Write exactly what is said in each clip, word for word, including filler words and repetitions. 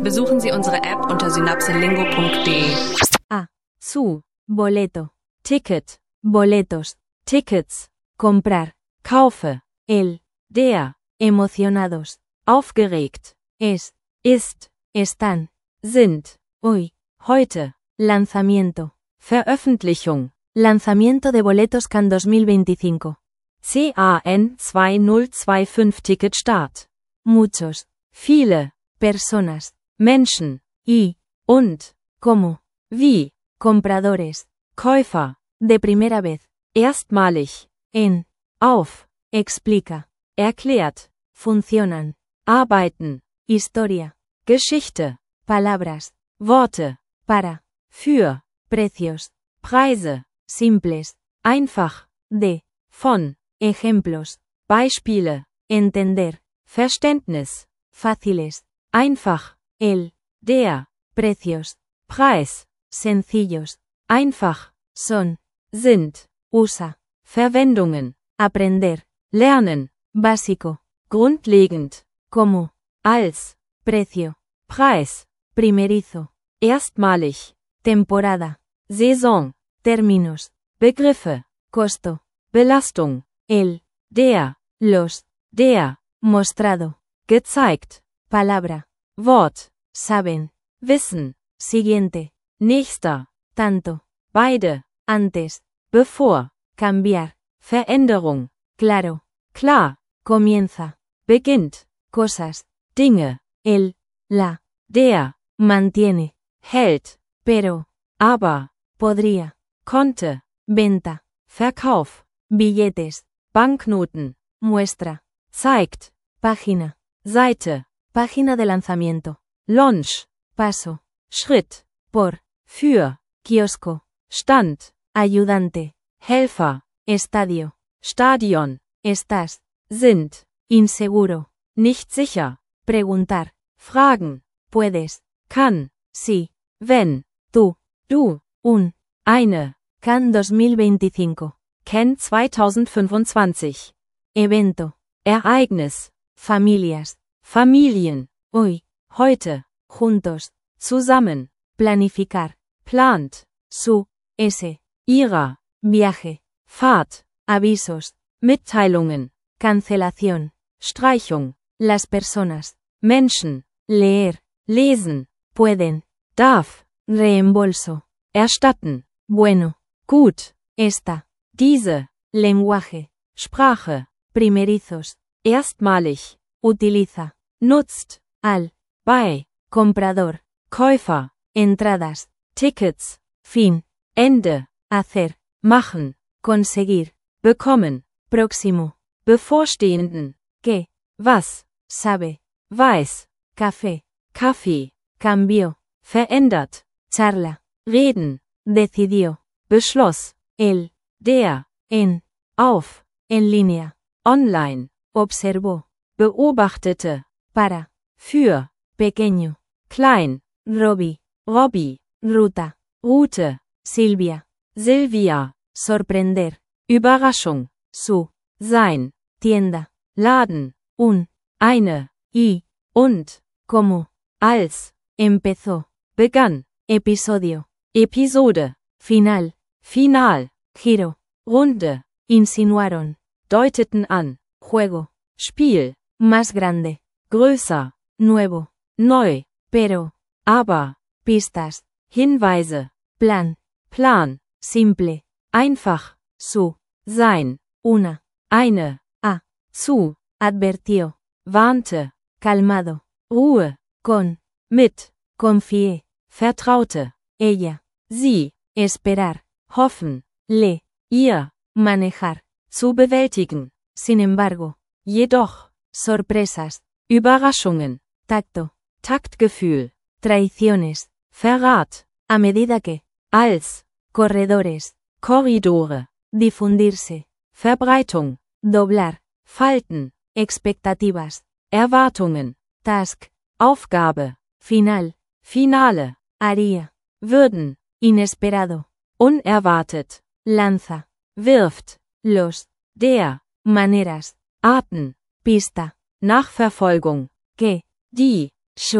Besuchen Sie unsere App unter synapselingo punkt de. A. Su. Boleto. Ticket. Boletos. Tickets. Comprar. Kaufe. El. Der. Emocionados. Aufgeregt. Es. Ist. Están. Sind. Hoy. Heute. Lanzamiento. Veröffentlichung. Lanzamiento de boletos Cannes dos mil veinticinco. C A N zwei null zwei fünf Ticket Start. Muchos. Viele. Personas. Menschen. Y. Und. Como. Wie. Compradores. Käufer. De primera vez. Erstmalig. En. Auf. Explica. Erklärt. Funcionan. Arbeiten. Historia. Geschichte. Palabras. Worte. Para. Für. Precios. Preise. Simples. Einfach. De. Von. Ejemplos. Beispiele. Entender. Verständnis. Fáciles. Einfach. El. Der. Precios. Preis. Sencillos. Einfach. Son. Sind. Usa. Verwendungen. Aprender. Lernen. Básico. Grundlegend. Como. Als. Precio. Preis. Primerizo. Erstmalig. Temporada. Saison. Términos. Begriffe. Costo. Belastung. El. Der. Los. Der. Mostrado. Gezeigt. Palabra. Wort. Saben. Wissen. Siguiente. Nächster. Tanto. Beide. Antes. Bevor. Cambiar. Veränderung. Claro. Klar. Comienza. Beginnt. Cosas. Dinge. El. La. Der. Mantiene. Hält. Pero. Aber. Podría. Konnte. Venta. Verkauf. Billetes. Banknoten. Muestra. Zeigt. Página. Seite. Página de lanzamiento. Launch. Paso. Schritt. Por. Für. Kiosco. Stand. Ayudante. Helfer. Estadio. Stadion. Estás. Sind. Inseguro. Nicht sicher. Preguntar. Fragen. Puedes. Kann. Sí. Wenn. Tú. Du. Un. Eine. Cannes dos mil veinticinco. Cannes zwanzig fünfundzwanzig. Evento. Ereignis. Familias. Familien. Hoy. Heute. Juntos. Zusammen. Planificar. Plant. Su. Ese. Ihrer. Viaje. Fahrt. Avisos. Mitteilungen. Cancelación. Streichung. Las personas. Menschen. Leer. Lesen. Pueden. Darf. Reembolso. Erstatten. Bueno. Gut. Esta. Diese. Lenguaje. Sprache. Primerizos. Erstmalig. Utiliza. Nutzt. Al. Bei. Comprador. Käufer. Entradas. Tickets. Fin. Ende. Hacer. Machen. Conseguir. Bekommen. Próximo. Bevorstehenden. ¿Qué? Was. Sabe. Weiß. Café. Kaffee. Cambió. Verändert. Charla. Reden. Decidió. Beschloss. El. Der. En. Auf. En línea. Online. Observó. Beobachtete. Para. Für. Pequeño. Klein. Robbie. Robbie. Ruta. Route. Silvia. Silvia. Sorprender. Überraschung. Su. Sein. Tienda. Laden. Un. Eine. Y. Und. Como. Als. Empezó. Begann. Episodio. Episode. Final. Final. Giro. Runde. Insinuaron. Deuteten an. Juego. Spiel. Más grande. Größer. Nuevo. Neu. Pero. Aber. Pistas. Hinweise. Plan. Plan. Simple. Einfach. Su. Sein. Una. Eine. A. Zu. Advertió. Warnte. Calmado. Ruhe. Con. Mit. Confié. Vertraute. Ella. Sie. Esperar. Hoffen. Le. Ihr. Manejar. Zu bewältigen. Sin embargo. Jedoch. Sorpresas. Überraschungen. Tacto. Taktgefühl. Traiciones. Verrat. A medida que. Als. Corredores. Korridore. Difundirse. Verbreitung. Doblar. Falten. Expectativas. Erwartungen. Task. Aufgabe. Final. Finale. Haría. Würden. Inesperado. Unerwartet. Lanza. Wirft. Los. Der. Maneras. Arten. Pista. Nachverfolgung. Que. Die. Show.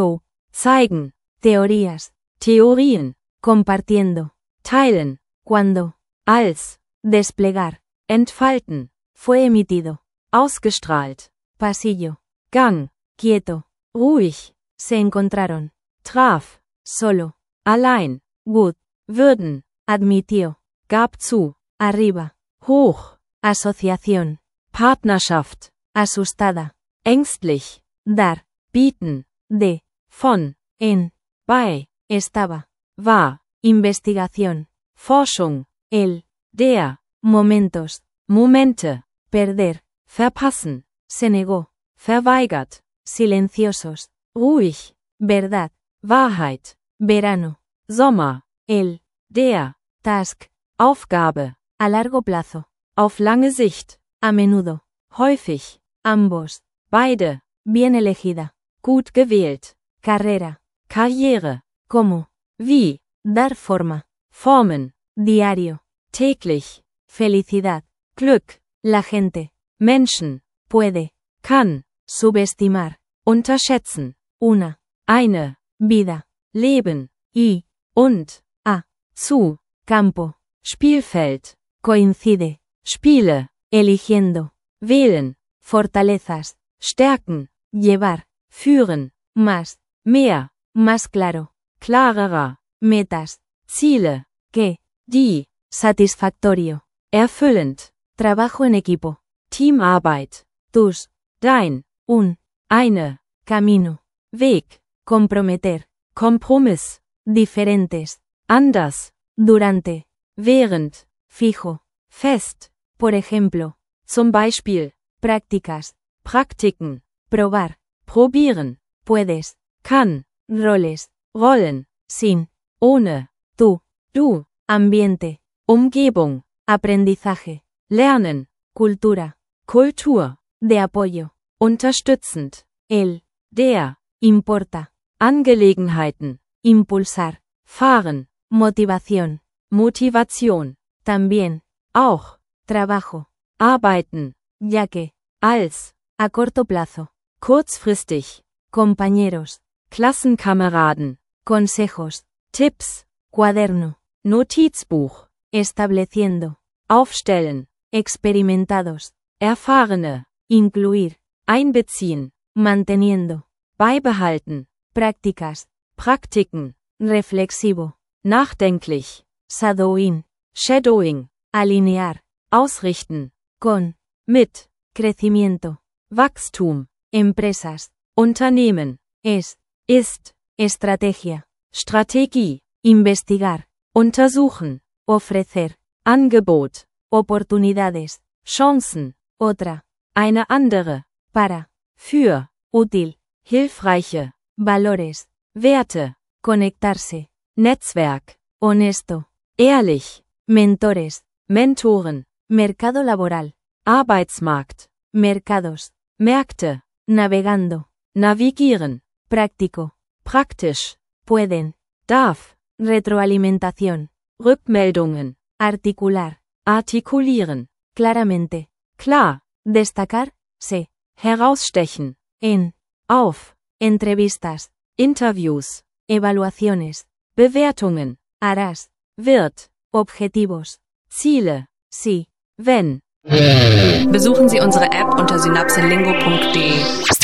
zeigen, teorías, Theorien, compartiendo, teilen, cuando, als, desplegar, entfalten, fue emitido, ausgestrahlt, pasillo, Gang, quieto, ruhig, se encontraron, traf, solo, allein, good, würden, admitió, gab zu, arriba, hoch, asociación, Partnerschaft, asustada, ängstlich, dar, bieten, de, von, en, bei, estaba, war, investigación, Forschung, el, der, momentos, Momente, perder, verpassen, se negó, verweigert, silenciosos, ruhig, verdad, Wahrheit, verano, Sommer, el, der, task, Aufgabe, a largo plazo, auf lange Sicht, a menudo, häufig, ambos, beide, bien elegida, gut gewählt, carrera, Karriere, como, wie, dar forma, formen, diario, täglich, felicidad, Glück, la gente, Menschen, puede, kann, subestimar, unterschätzen, una, eine, vida, Leben, y, und, a, zu, campo, Spielfeld, coincide, Spiele, eligiendo, wählen, fortalezas, stärken, llevar, führen, más, mehr, más claro, klarerer, metas, Ziele, que, die, satisfactorio, erfüllend, trabajo en equipo, Teamarbeit, tus, dein, un, eine, camino, Weg, comprometer, Kompromiss, diferentes, anders, durante, während, fijo, fest, por ejemplo, zum Beispiel, prácticas, Praktiken, probar, probieren, puedes, kann, roles, rollen, sin, ohne, tú, du, ambiente, Umgebung, aprendizaje, lernen, cultura, Kultur, de apoyo, unterstützend, el, der, importa, Angelegenheiten, impulsar, fahren, motivación, Motivation, también, auch, trabajo, arbeiten, ya que, als, a corto plazo, kurzfristig, compañeros, Klassenkameraden, consejos, Tipps, cuaderno, Notizbuch, estableciendo, aufstellen, experimentados, erfahrene, incluir, einbeziehen, manteniendo, beibehalten, prácticas, Praktiken, reflexivo, nachdenklich, shadowing, Shadowing, alinear, ausrichten, con, mit, crecimiento, Wachstum, empresas, Unternehmen, es, ist, estrategia, Strategie, investigar, untersuchen, ofrecer, Angebot, oportunidades, Chancen, otra, eine andere, para, für, útil, hilfreiche, valores, Werte, conectarse, Netzwerk, honesto, ehrlich, mentores, Mentoren, mercado laboral, Arbeitsmarkt, mercados, Märkte, navegando, navigieren, práctico, praktisch, pueden, darf, retroalimentación, Rückmeldungen, articular, artikulieren, claramente, klar, destacar, se, herausstechen, en, auf, entrevistas, Interviews, evaluaciones, Bewertungen, harás, wird, objetivos, Ziele, sí, wenn. Besuchen Sie unsere App unter synapselingo punkt de.